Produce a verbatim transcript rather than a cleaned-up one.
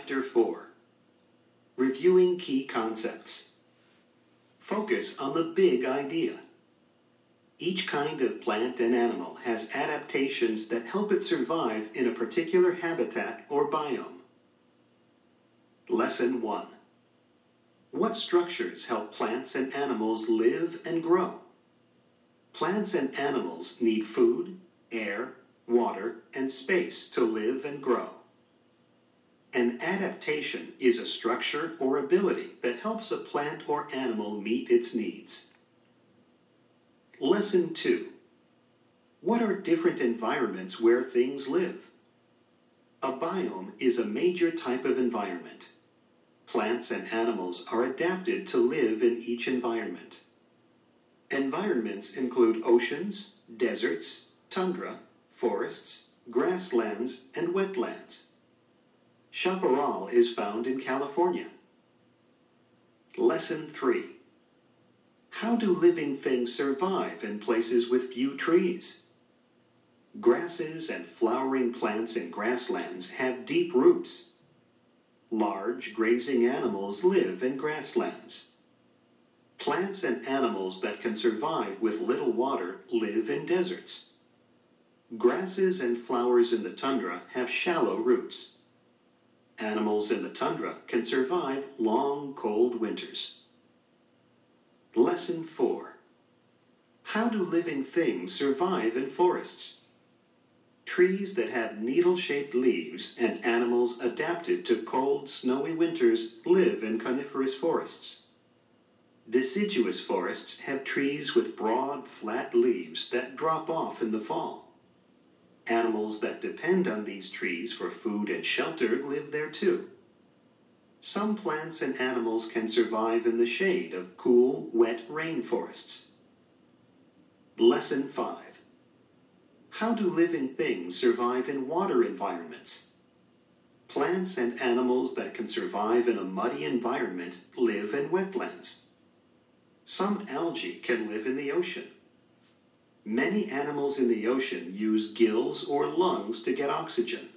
Chapter four. Reviewing Key Concepts. Focus on the big idea. Each kind of plant and animal has adaptations that help it survive in a particular habitat or biome. Lesson one. What structures help plants and animals live and grow? Plants and animals need food, air, water, and space to live and grow. An adaptation is a structure or ability that helps a plant or animal meet its needs. Lesson two. What are different environments where things live? A biome is a major type of environment. Plants and animals are adapted to live in each environment. Environments include oceans, deserts, tundra, forests, grasslands, and wetlands. Chaparral is found in California. Lesson three. How do living things survive in places with few trees? Grasses and flowering plants in grasslands have deep roots. Large grazing animals live in grasslands. Plants and animals that can survive with little water live in deserts. Grasses and flowers in the tundra have shallow roots. Animals in the tundra can survive long, cold winters. Lesson four. How do living things survive in forests? Trees that have needle-shaped leaves and animals adapted to cold, snowy winters live in coniferous forests. Deciduous forests have trees with broad, flat leaves that drop off in the fall. Animals that depend on these trees for food and shelter live there too. Some plants and animals can survive in the shade of cool, wet rainforests. Lesson five. How do living things survive in water environments? Plants and animals that can survive in a muddy environment live in wetlands. Some algae can live in the ocean. Many animals in the ocean use gills or lungs to get oxygen.